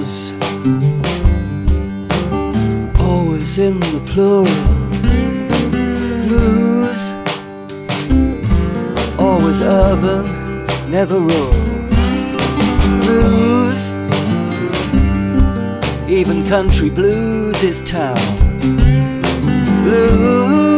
blues, always in the plural. Blues, always urban, never rural. Blues, even country blues is town. Blues,